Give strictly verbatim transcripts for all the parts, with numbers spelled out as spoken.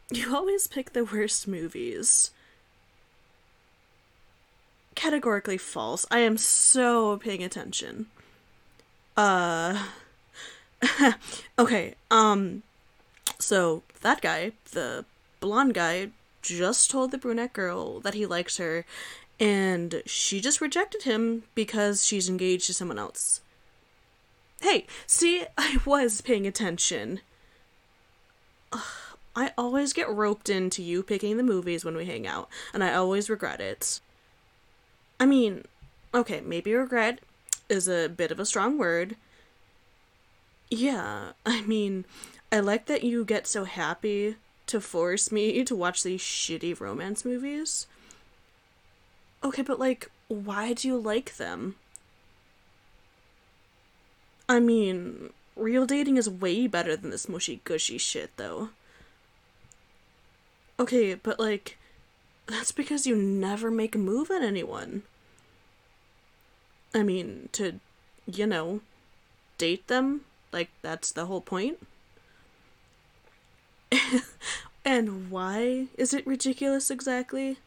You always pick the worst movies. Categorically false. I am so paying attention. Uh. Okay, um. So, that guy, the blonde guy, just told the brunette girl that he likes her, and she just rejected him because she's engaged to someone else. Hey, see, I was paying attention. Ugh, I always get roped into you picking the movies when we hang out, and I always regret it. I mean, okay, maybe regret is a bit of a strong word. Yeah, I mean, I like that you get so happy to force me to watch these shitty romance movies. Okay, but like, why do you like them? I mean, real dating is way better than this mushy gushy shit, though. Okay, but like, that's because you never make a move on anyone. I mean, to, you know, date them? Like, that's the whole point? And why is it ridiculous exactly?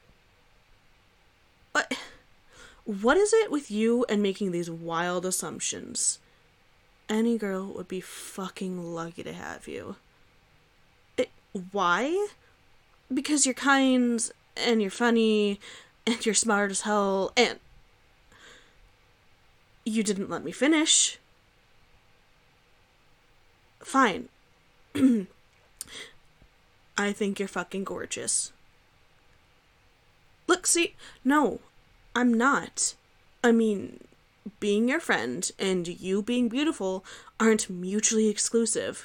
What? What is it with you and making these wild assumptions? Any girl would be fucking lucky to have you. It, why? Because you're kind, and you're funny, and you're smart as hell, and you didn't let me finish. Fine. I think you're fucking gorgeous. Look, see, no, I'm not. I mean, being your friend and you being beautiful aren't mutually exclusive.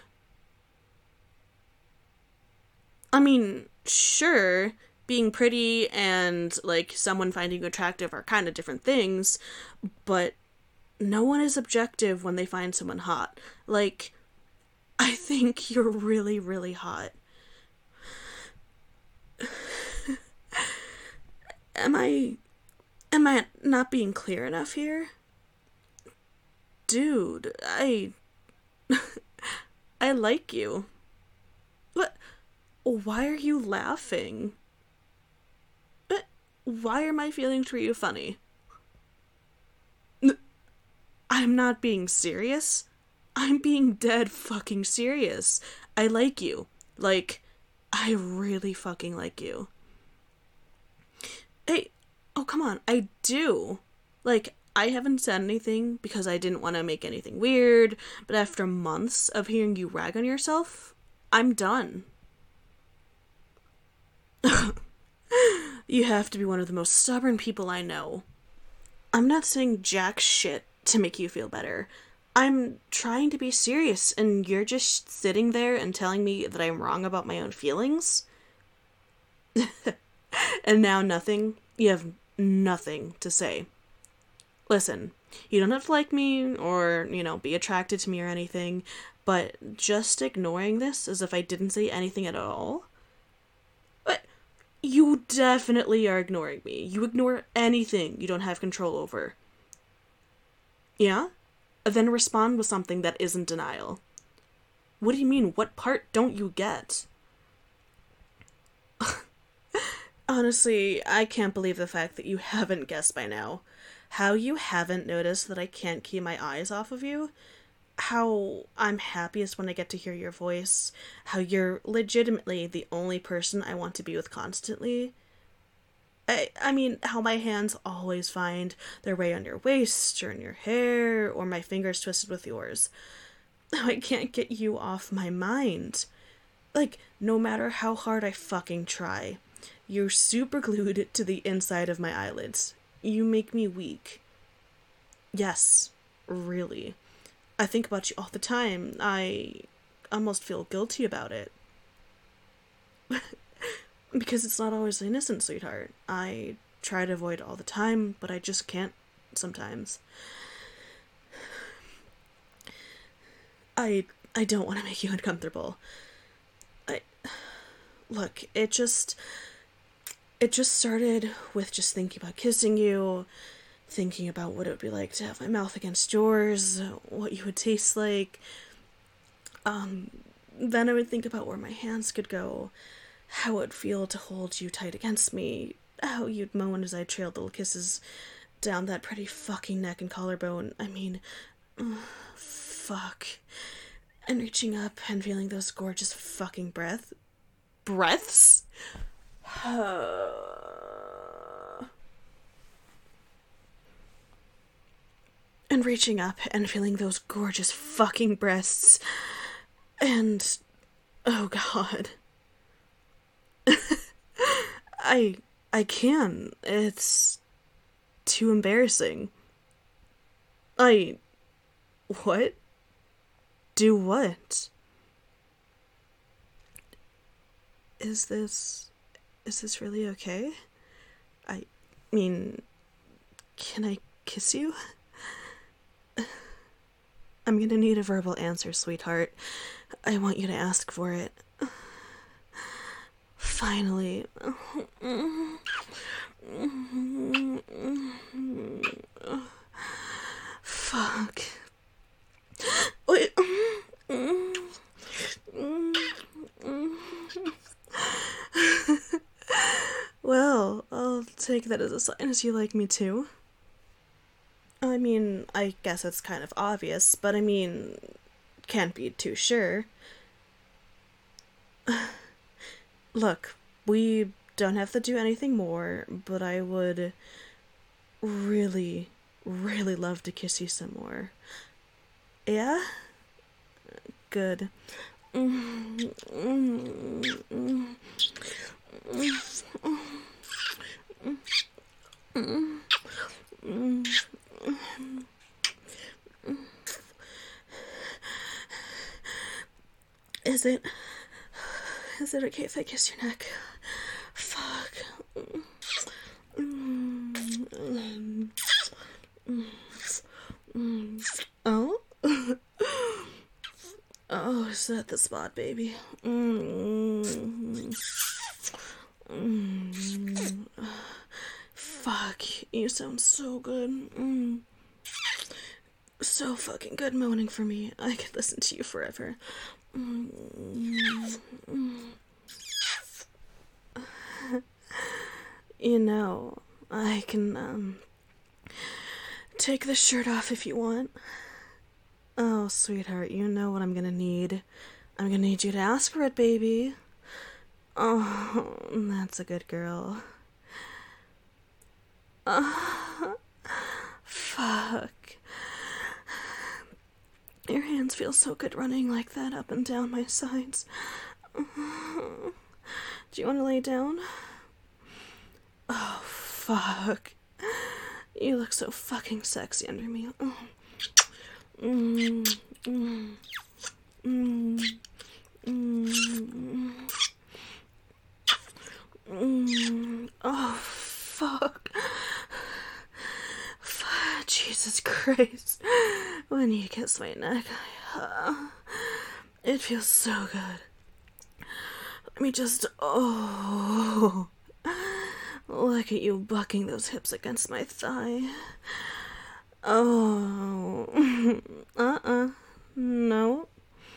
I mean, sure, being pretty and, like, someone finding you attractive are kind of different things, but no one is objective when they find someone hot. Like, I think you're really, really hot. Am I... Am I not being clear enough here? Dude, I... I like you. What? Why are you laughing? But why are my feelings for you funny? I'm not being serious. I'm being dead fucking serious. I like you. Like, I really fucking like you. Hey, oh come on, I do. Like, I haven't said anything because I didn't want to make anything weird, but after months of hearing you rag on yourself, I'm done. You have to be one of the most stubborn people I know. I'm not saying jack shit to make you feel better. I'm trying to be serious, and you're just sitting there and telling me that I'm wrong about my own feelings? And now nothing? You have nothing to say. Listen, you don't have to like me or, you know, be attracted to me or anything, but just ignoring this as if I didn't say anything at all? But you definitely are ignoring me. You ignore anything you don't have control over. Yeah? Then respond with something that isn't denial. What do you mean? What part don't you get? Honestly, I can't believe the fact that you haven't guessed by now. How you haven't noticed that I can't keep my eyes off of you. How I'm happiest when I get to hear your voice. How you're legitimately the only person I want to be with constantly. I, I mean, how my hands always find their way on your waist, or in your hair, or my fingers twisted with yours. How I can't get you off my mind. Like, no matter how hard I fucking try. You're super glued to the inside of my eyelids. You make me weak. Yes, really. I think about you all the time. I almost feel guilty about it. Because it's not always innocent, sweetheart. I try to avoid it all the time, but I just can't sometimes. I I don't want to make you uncomfortable. I look, it just it just started with just thinking about kissing you, thinking about what it would be like to have my mouth against yours, what you would taste like. Um then I would think about where my hands could go, how it would feel to hold you tight against me, how you'd moan as I trailed little kisses down that pretty fucking neck and collarbone. I mean, uh, fuck. And reaching up and feeling those gorgeous fucking breath... breaths? And reaching up and feeling those gorgeous fucking breasts. And... oh god. I... I can. It's... too embarrassing. I... what? Do what? Is this... is this really okay? I mean... can I kiss you? I'm gonna need a verbal answer, sweetheart. I want you to ask for it. Finally. Fuck. Wait. Well, I'll take that as a sign as you like me too. I mean, I guess it's kind of obvious, but I mean, can't be too sure. Look, we don't have to do anything more, but I would really, really love to kiss you some more. Yeah? Good. Is it... is it okay if I kiss your neck? Fuck. Oh? Oh, is that the spot, baby? Fuck, you sound so good. Mm. So fucking good moaning for me. I could listen to you forever. You know, I can, um, take the shirt off if you want. Oh, sweetheart, you know what I'm gonna need. I'm gonna need you to ask for it, baby. Oh, that's a good girl. Oh, fuck. Your hands feel so good running like that up and down my sides. Do you want to lay down? Oh, fuck. You look so fucking sexy under me. Mm, mm, mm, mm, mm. Oh, fuck. Fuck. Jesus Christ. When you kiss my neck, uh, it feels so good. Let me just... oh... look at you bucking those hips against my thigh. Oh. Uh-uh. No.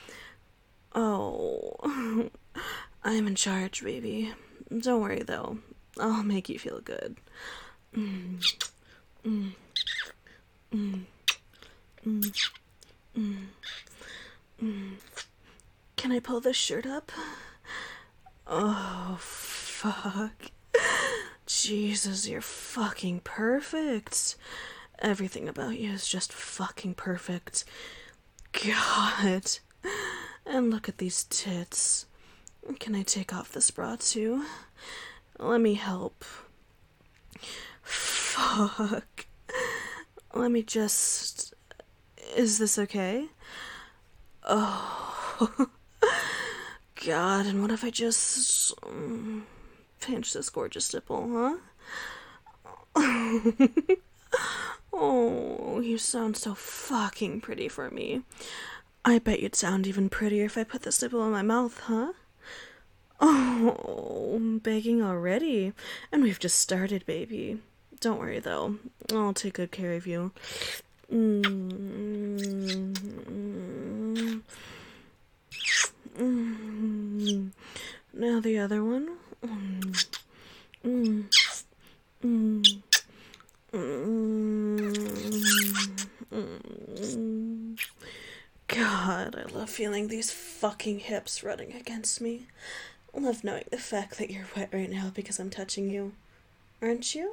Oh. I'm in charge, baby. Don't worry, though. I'll make you feel good. Mm. Mm. Mm. Mm. Mm. Mm. Can I pull this shirt up? Oh, fuck. Jesus, you're fucking perfect. Everything about you is just fucking perfect. God. And look at these tits. Can I take off this bra too? Let me help. Fuck. Let me just... is this okay? Oh. God, and what if I just... Um, pinch this gorgeous nipple, huh? Oh, you sound so fucking pretty for me. I bet you'd sound even prettier if I put this nipple in my mouth, huh? Oh, I'm begging already. And we've just started, baby. Don't worry, though. I'll take good care of you. Mm-hmm. Mm. Now the other one. Mm. Mm. Mm. Mm. God, I love feeling these fucking hips running against me. Love knowing the fact that you're wet right now because I'm touching you. Aren't you?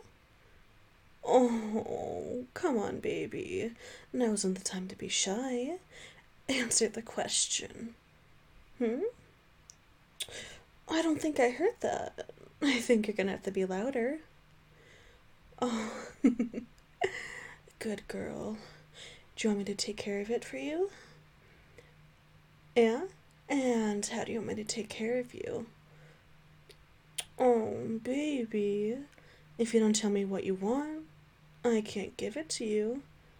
Oh, come on, baby. Now isn't the time to be shy. Answer the question. Hmm? I don't think I heard that. I think you're gonna have to be louder. Oh, good girl. Do you want me to take care of it for you? Yeah? And how do you want me to take care of you? Oh, baby. If you don't tell me what you want, I can't give it to you.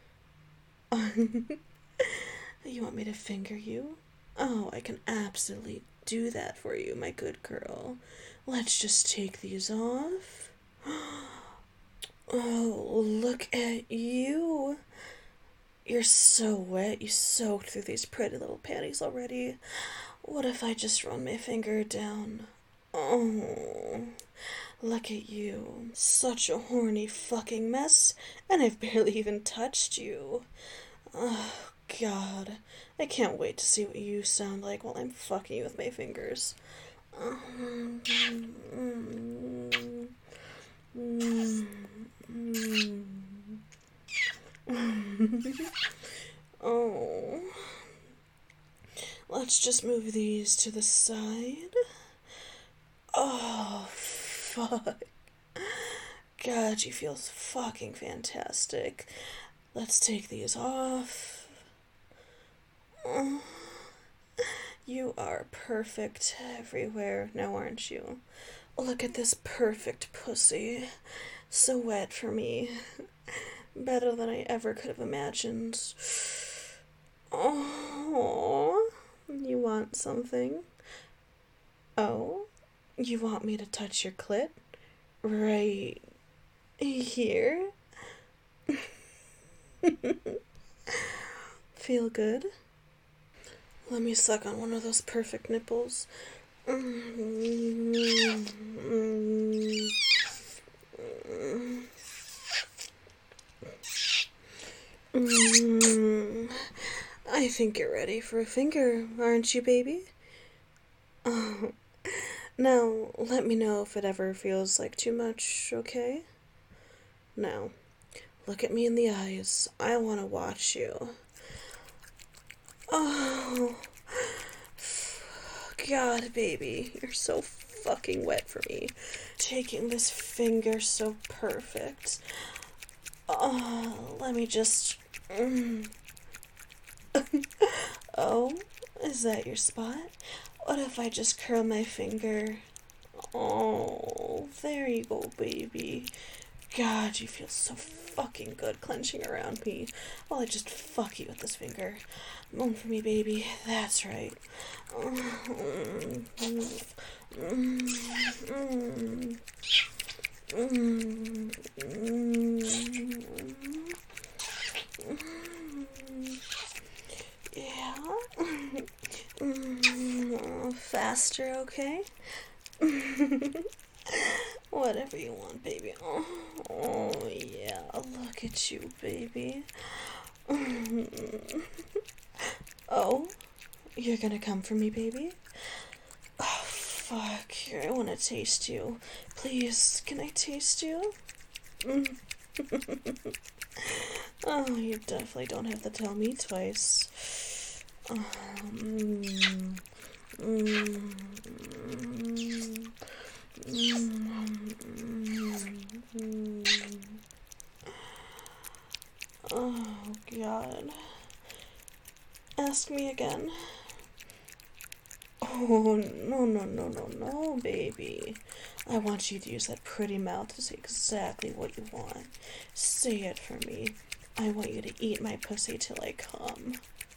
You want me to finger you? Oh, I can absolutely do that for you, my good girl. Let's just take these off. Oh, look at you. You're so wet. You soaked through these pretty little panties already. What if I just run my finger down? Oh, look at you. Such a horny fucking mess, and I've barely even touched you. Oh, God. I can't wait to see what you sound like while I'm fucking you with my fingers. Mm, mm, mm, mm. Oh. Let's just move these to the side. Oh, fuck. God, you feel fucking fantastic. Let's take these off. Oh, you are perfect everywhere now, aren't you? Look at this perfect pussy. So wet for me. Better than I ever could have imagined. Oh, you want something? Oh, you want me to touch your clit? Right here? Feel good? Let me suck on one of those perfect nipples. Mm-hmm. Mm-hmm. I think you're ready for a finger, aren't you, baby? Oh. Now, let me know if it ever feels like too much, okay? Now, look at me in the eyes. I want to watch you. Oh, God, baby, you're so fucking wet for me. Taking this finger so perfect. Oh, let me just... Mm. Oh, is that your spot? What if I just curl my finger? Oh, there you go, baby. God, you feel so fucking good clenching around me while I just fuck you with this finger. Moan for me, baby. That's right. Mm, mm, mm, mm, mm, yeah. Mm, faster, okay? Whatever you want, baby. Oh, oh, yeah. Look at you, baby. Oh, you're gonna come for me, baby? Oh, fuck. Here, I want to taste you. Please, can I taste you? Oh, you definitely don't have to tell me twice. Um, mm, mm, mm, oh, God. Ask me again. Oh, no, no, no, no, no, baby. I want you to use that pretty mouth to say exactly what you want. Say it for me. I want you to eat my pussy till I come.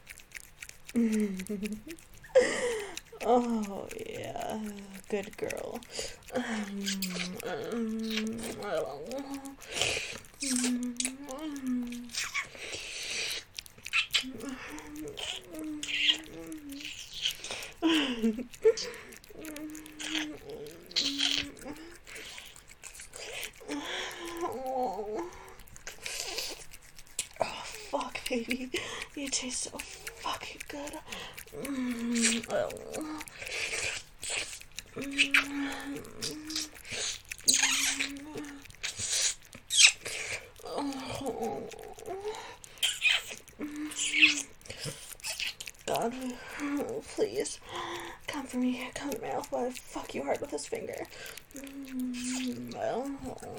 Oh, yeah. Good girl. baby. You taste so fucking good. Mm, oh. Mm, oh. God, please, come for me, come to my mouth while I fuck you hard with this finger. Mm, well,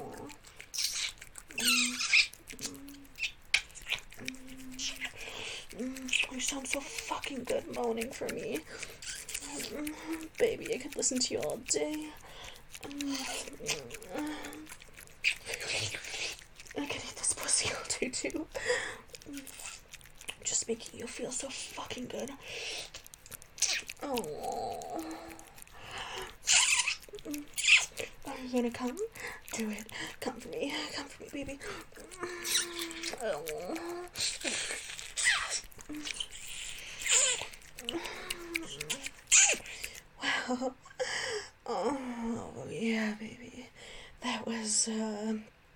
mm, you sound so fucking good moaning for me. Mm, baby, I could listen to you all day. Mm, I could eat this pussy all day too. Just making you feel so fucking good. Oh. Are you gonna come? Do it. Come for me. Come for me, baby. Oh. Wow. Oh, yeah, baby. That was, uh,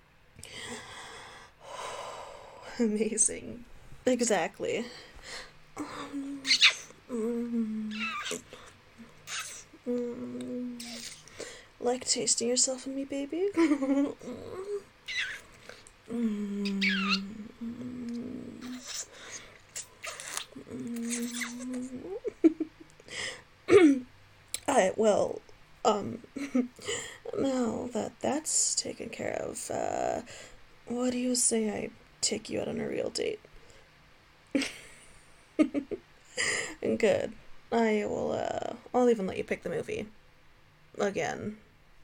amazing. Exactly. Um, mm, mm, like tasting yourself in me, baby? mm, mm. I, well, um, now that that's taken care of, uh, what do you say I take you out on a real date? Good. I will, uh, I'll even let you pick the movie. Again.